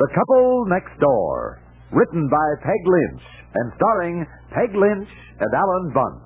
The Couple Next Door. Written by Peg Lynch and starring Peg Lynch and Alan Bunce.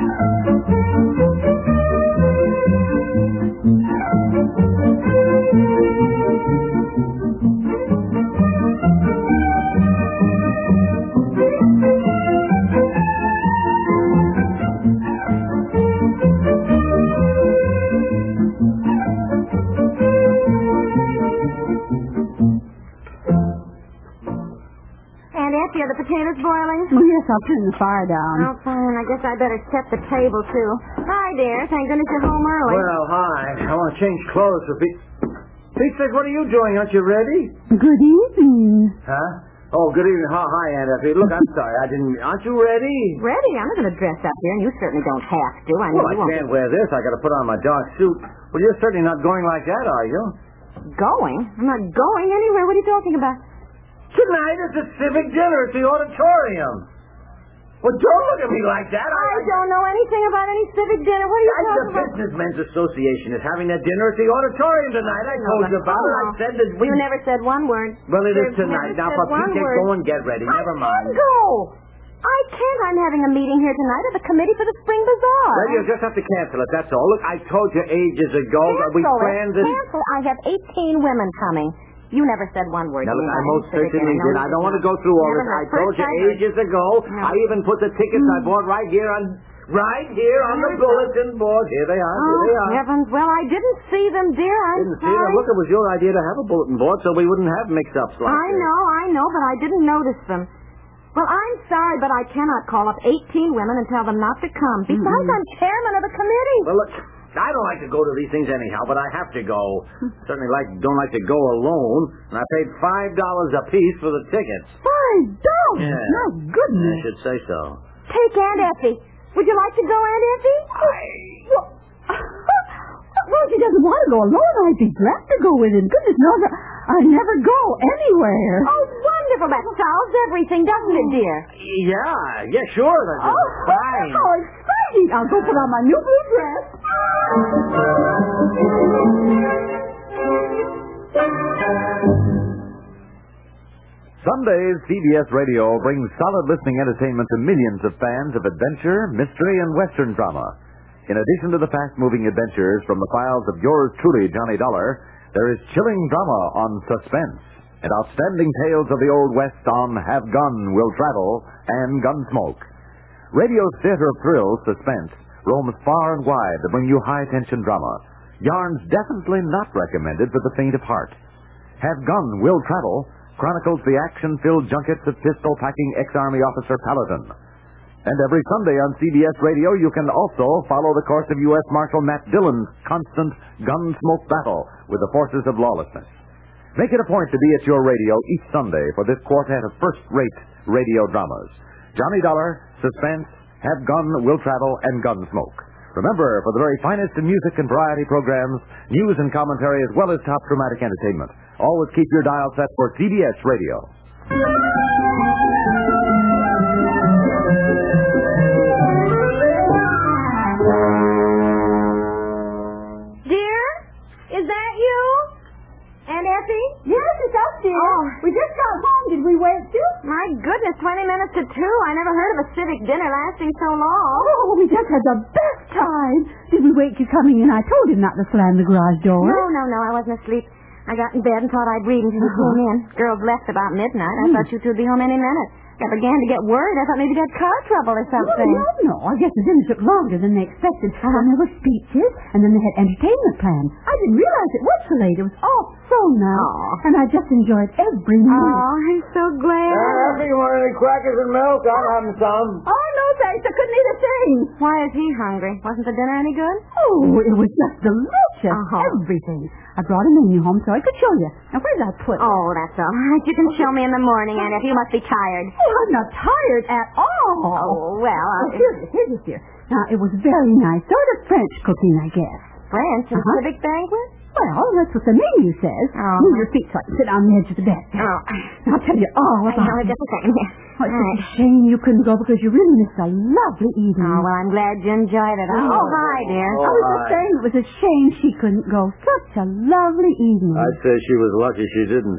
Are the potatoes boiling? Oh, yes, I'll turn the fire down. Oh, fine. I guess I better set the table, too. Hi, dear. Thank goodness you're home early. Well, hi. I want to change clothes for Pete. Pete says, what are you doing? Aren't you ready? Good evening. Huh? Oh, good evening. Hi, Aunt Effie. Look, I'm sorry. Aren't you ready? Ready? I'm not going to dress up here, and you certainly don't have to. I know Well, I you won't. can't wear this. I got to put on my dark suit. Well, you're certainly not going like that, are you? Going? I'm not going anywhere. What are you talking about? Tonight is a civic dinner at the auditorium. Well, don't look at me like that. I don't know anything about any civic dinner. What are you talking The about? Businessmen's Association is having a dinner at the auditorium tonight. I told you about it. I said that we... You never said one word. Well, it is You've tonight. never Now, said for one Pete's sake, word. go and get ready. Never mind. I can't go. I can't. I'm having a meeting here tonight at the committee for the Spring Bazaar. Well, you just have to cancel it, that's all. Look, I told you ages ago that we planned it. Cancel. I have 18 women coming. You never said one word. Now, look, I most certainly did. I don't want to go through all this. I told you ages ago. No. I even put the tickets I bought right here on the bulletin board. Here they are. Here they are. Heavens. Well, I didn't see them, dear. I'm Didn't see them. Look, it was your idea to have a bulletin board so we wouldn't have mix-ups like this. I know, but I didn't notice them. Well, I'm sorry, but I cannot call up 18 women and tell them not to come. Besides, I'm chairman of the committee. Well, look, I don't like to go to these things anyhow, but I have to go. Certainly don't like to go alone. And I paid $5 a piece for the tickets. $5? Yeah. My goodness. I should say so. Take Aunt Effie. Would you like to go, Aunt Effie? Well, if he doesn't want to go alone, I'd be glad to go with him. Goodness knows, I never go anywhere. Oh, wonderful. That solves everything, doesn't it, dear? Yeah, sure. That's fine. How exciting. I'll go put on my new blue dress. Sundays, CBS Radio brings solid listening entertainment to millions of fans of adventure, mystery, and Western drama. In addition to the fast-moving adventures from the files of yours truly, Johnny Dollar, there is chilling drama on Suspense and outstanding tales of the Old West on Have Gun, Will Travel, and Gunsmoke. Radio's theater of thrills, Suspense, roams far and wide to bring you high-tension drama. Yarns definitely not recommended for the faint of heart. Have Gun, Will Travel chronicles the action-filled junkets of pistol-packing ex-Army officer Paladin. And every Sunday on CBS Radio, you can also follow the course of U.S. Marshal Matt Dillon's constant Gunsmoke battle with the forces of lawlessness. Make it a point to be at your radio each Sunday for this quartet of first-rate radio dramas. Johnny Dollar, Suspense, Have Gun, Will Travel, and Gunsmoke. Remember, for the very finest in music and variety programs, news and commentary, as well as top dramatic entertainment, always keep your dial set for CBS Radio. Dear? Is that you? Aunt Effie? Yes, it's us, dear. Oh. We just got home. Did we wait you? My goodness, 20 minutes to 2. I never heard of a civic dinner lasting so long. Oh, we just had the best time. Did we wait you coming in? I told him not to slam the garage door. No, I wasn't asleep. I got in bed and thought I'd read until you came in. Girls left about midnight. I thought you two would be home any minute. I began to get worried. I thought maybe you had car trouble or something. No. I guess the dinner took longer than they expected. And there were speeches, and then they had entertainment planned. I didn't realize it was so late. It was all so nice. Aw. And I just enjoyed every minute. Oh, I'm so glad. If you want any crackers and milk, I'll have some. Oh, no, thanks. I couldn't eat a thing. Why is he hungry? Wasn't the dinner any good? Oh, it was just delicious. Uh-huh. Everything. I brought a menu home so I could show you. Now, where did I put it? Oh, that's all right. You can show me in the morning, Aunt Effie. You must be tired. Oh, I'm not tired at all. Oh, well, Here it is, dear. Now, it was very nice. Sort of French cooking, I guess. French and civic banquet? Well, that's what the menu says. Oh. Move your feet so I can sit on the edge of the bed. Oh. I'll tell you all I about know, it. just a second here. Oh, it's such a shame you couldn't go because you really missed a lovely evening. Oh, well, I'm glad you enjoyed it. Oh, hi, dear. Oh. I was just saying it was a shame she couldn't go. Such a lovely evening. I'd say she was lucky she didn't.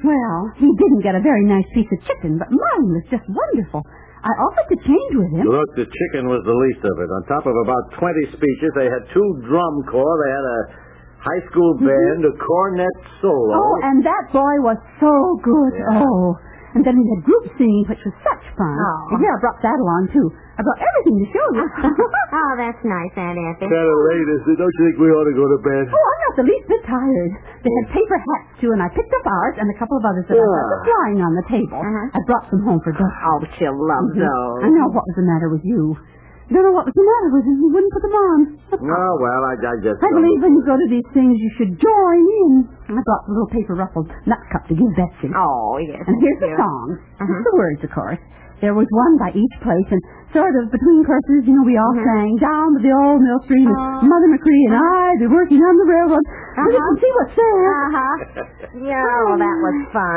Well, he didn't get a very nice piece of chicken, but mine was just wonderful. I offered to change with him. Look, the chicken was the least of it. On top of about 20 speeches, they had 2 drum corps, they had a high school band, a cornet solo. Oh, and that boy was so good. Yeah. Oh. And then we had group singing, which was such fun. Oh. And here, I brought that along, too. I brought everything to show you. Oh, that's nice, Aunt Effie. Kind of late, isn't it? Don't you think we ought to go to bed? Oh, I'm not the least bit tired. They had paper hats, too, and I picked up ours and a couple of others that I thought were lying on the table. I brought them home for Doc. Oh, she'll love those. I know what was the matter with you. I don't know what was the matter with him. He wouldn't put them on. No, well, I just... I believe when you go to these things, you should join in. I brought the little paper ruffled nut cup to give Betsy. Oh, yes. And here's the song. Just the words, of course. There was one by each place, and sort of between verses, we all sang, down to the old mill stream, and Mother McCree and I be working on the railroad. But you can see what's there. Yeah, oh, that was fun.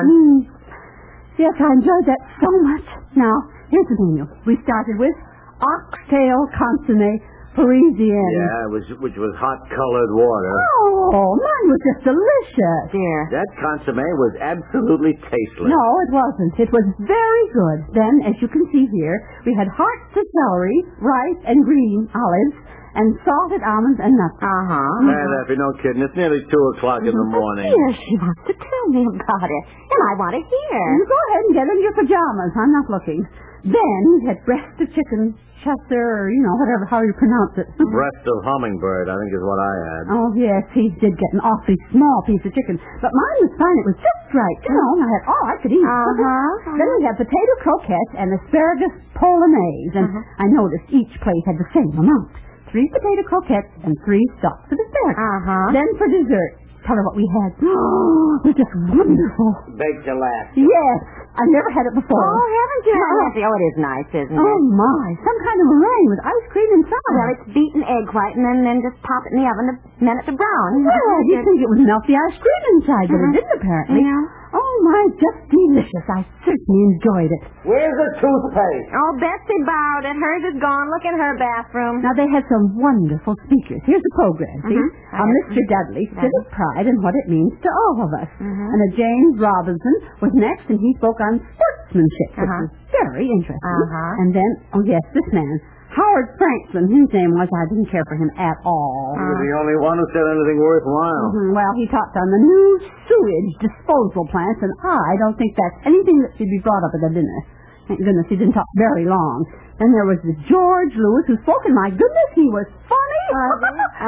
Yes, I enjoyed that so much. Now, here's the menu. We started with oxtail consomme Parisienne. Yeah, which was hot-colored water. Oh, mine was just delicious. Dear. That consomme was absolutely tasteless. No, it wasn't. It was very good. Then, as you can see here, we had hearts of celery, rice, and green olives, and salted almonds and nuts. Man, Effie, no kidding. It's nearly 2 o'clock in the morning. Dear, she wants to tell me about it, and I want to hear. You go ahead and get into your pajamas. I'm not looking. Then we had breast of chicken, Chester, or, whatever, how you pronounce it. Breast of hummingbird, I think is what I had. Oh, yes, he did get an awfully small piece of chicken. But mine was fine. It was just right. And I had all I could eat. Then we had potato croquettes and asparagus polonaise. And I noticed each plate had the same amount. 3 potato croquettes and 3 stalks of asparagus. Then for dessert, tell her what we had. It was just wonderful. Baked Alaska. Yes. I've never had it before. Oh, haven't you? Oh, it is nice, isn't it? Oh, my. Some kind of meringue with ice cream inside. Well, it's beaten egg white and then just pop it in the oven a minute to brown. Well, you'd think it would melt the ice cream inside, but it didn't, apparently. Yeah. Oh, my, just delicious. I certainly enjoyed it. Where's the toothpaste? Oh, Betsy bowed it. Hers is gone. Look at her bathroom. Now, they had some wonderful speakers. Here's the program, see? Mr. Dudley, Civic Pride and what it means to all of us. And James Robinson was next, and he spoke on sportsmanship, which was very interesting. And then, this man, Howard Franklin, his name was, I didn't care for him at all. He was the only one who said anything worthwhile. Well, he talked on the new sewage disposal plants, and I don't think that's anything that should be brought up at a dinner. Thank goodness he didn't talk very long. Then there was the George Lewis who spoke, and my goodness, he was funny. Oh,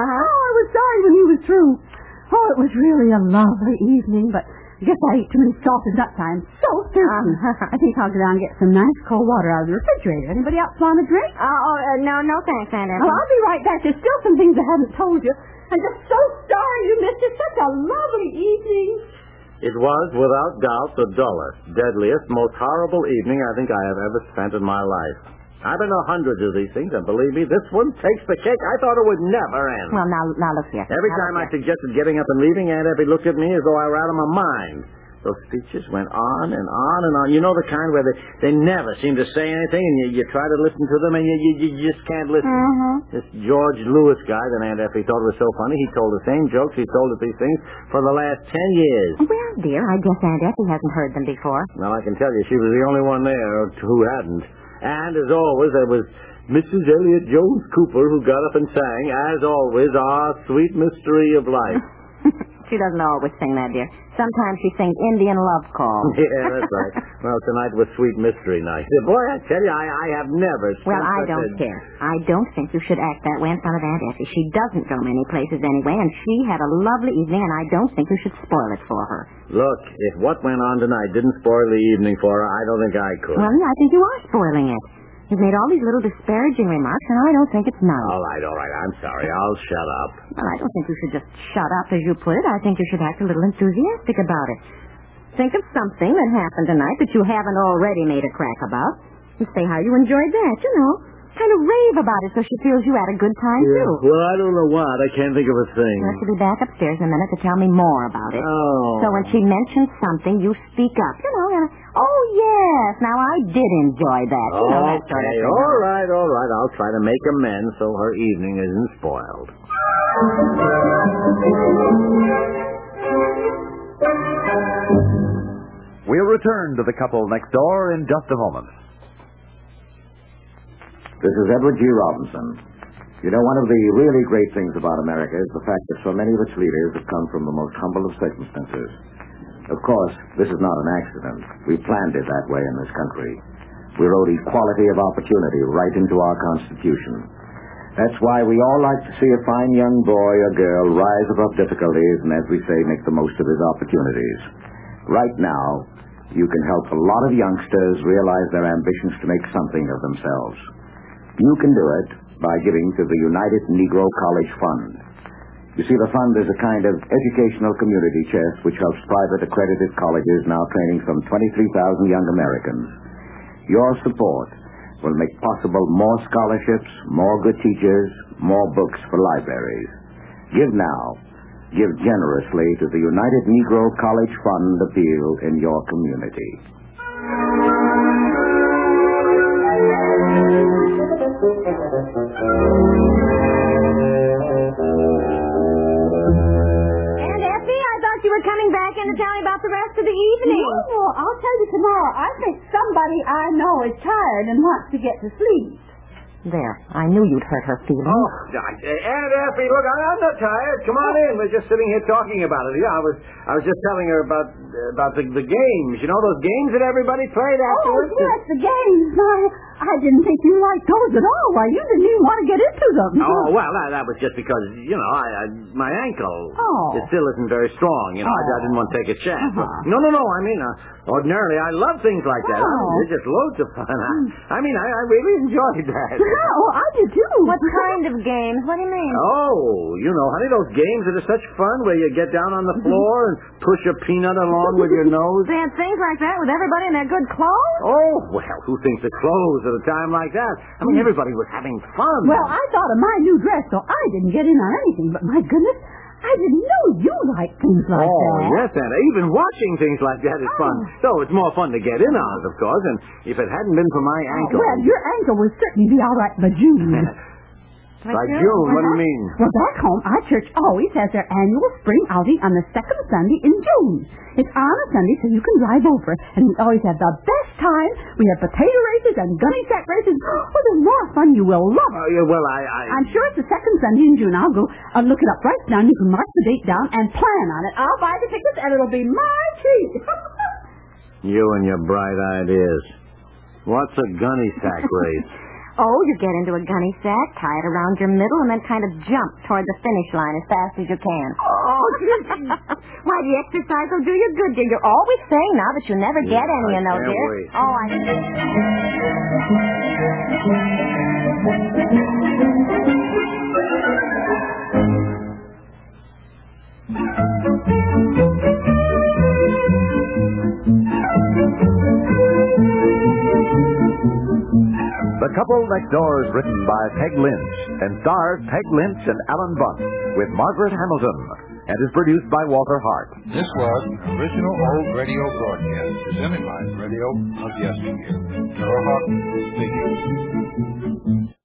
I was sorry when he was through. Oh, it was really a lovely evening, but I guess I ate too many salted nuts. I'm so thirsty. I think I'll go down and get some nice cold water out of the refrigerator. Anybody else want a drink? No, thanks, Aunt Effie. Oh, I'll be right back. There's still some things I haven't told you. I'm just so sorry you missed it. Such a lovely evening. It was, without doubt, the dullest, deadliest, most horrible evening I think I have ever spent in my life. I've been to hundreds of these things, and believe me, this one takes the cake. I thought it would never end. Well, now look here. Every time I suggested getting up and leaving, Aunt Effie looked at me as though I were out of my mind. Those speeches went on and on and on. You know the kind where they never seem to say anything, and you try to listen to them, and you just can't listen. This George Lewis guy that Aunt Effie thought was so funny, he told the same jokes he's told at these things for the last 10 years. Well, dear, I guess Aunt Effie hasn't heard them before. Well, I can tell you, she was the only one there who hadn't. And, as always, there was Mrs. Elliot Jones Cooper, who got up and sang, as always, Our Sweet Mystery of Life. She doesn't always sing that, dear. Sometimes she sings Indian Love Call. Yeah, that's right. Well, tonight was Sweet Mystery Night. Boy, I tell you, I have never... Well, I don't care. I don't think you should act that way in front of Aunt Effie. She doesn't go many places anyway, and she had a lovely evening, and I don't think you should spoil it for her. Look, if what went on tonight didn't spoil the evening for her, I don't think I could. Well, I think you are spoiling it. You've made all these little disparaging remarks, and I don't think it's nice. All right. I'm sorry. I'll shut up. Well, I don't think you should just shut up, as you put it. I think you should act a little enthusiastic about it. Think of something that happened tonight that you haven't already made a crack about, and say how you enjoyed that, Kind of rave about it so she feels you had a good time, too. Well, I don't know what. I can't think of a thing. Well, she'll be back upstairs in a minute to tell me more about it. Oh. So when she mentions something, you speak up. Oh, yes, now I did enjoy that. That sort of thing. All right. I'll try to make amends so her evening isn't spoiled. We'll return to the couple next door in just a moment. This is Edward G. Robinson. You know, one of the really great things about America is the fact that so many of its leaders have come from the most humble of circumstances. Of course, this is not an accident. We planned it that way in this country. We wrote equality of opportunity right into our Constitution. That's why we all like to see a fine young boy or girl rise above difficulties and, as we say, make the most of his opportunities. Right now, you can help a lot of youngsters realize their ambitions to make something of themselves. You can do it by giving to the United Negro College Fund. You see, the fund is a kind of educational community chest which helps private accredited colleges now training some 23,000 young Americans. Your support will make possible more scholarships, more good teachers, more books for libraries. Give now. Give generously to the United Negro College Fund appeal in your community. And Effie, I thought you were coming back in to tell me about the rest of the evening. No, I'll tell you tomorrow. I think somebody I know is tired and wants to get to sleep. There, I knew you'd hurt her feelings. Oh, Aunt Effie, look, I'm not tired. Come on in. We're just sitting here talking about it. Yeah, I was just telling her about the games. You know, those games that everybody played afterwards? Oh, yes, the games. I didn't think you liked those at all. Why, you didn't even want to get into them. Oh, well, that was just because, you know, my ankle, it still isn't very strong. You know, I didn't want to take a chance. Uh-huh. No, I mean, ordinarily, I love things like that. I mean, they're just loads of fun. I mean, I really enjoyed that. Oh, I did too. What kind of games? What do you mean? Oh, you know, honey, those games that are such fun where you get down on the floor and push a peanut along with your nose. They had things like that with everybody in their good clothes? Oh, well, who thinks of clothes at a time like that? I mean, everybody was having fun. Well, I thought of my new dress, so I didn't get in on anything. But my goodness, I didn't know you liked things like that. Oh, yes, Anna. Even watching things like that is fun. So it's more fun to get in on it, of course. And if it hadn't been for my ankle... Well, your ankle would certainly be all right by June. By June? What do you mean? Well, back home, our church always has their annual spring outing on the second Sunday in June. It's on a Sunday, so you can drive over. And we always have the best time. We have potato races and gunny sack races. Oh, there's more fun. You will love it. Yeah, well, I'm sure it's the second Sunday in June. I'll go look it up right now. You can mark the date down and plan on it. I'll buy the tickets, and it'll be my treat. You and your bright ideas. What's a gunny sack race? Oh, you get into a gunny sack, tie it around your middle, and then kind of jump toward the finish line as fast as you can. Oh, why, the exercise will do you good, dear. You're always saying now that you never get any, you know, can't dear. wait. Oh, I... The Couple Next Door is written by Peg Lynch and stars Peg Lynch and Alan Bunce with Margaret Hamilton and is produced by Walter Hart. This was an original old radio broadcast presented by Radio of Yesteryear. Gerald Hawkins speaking.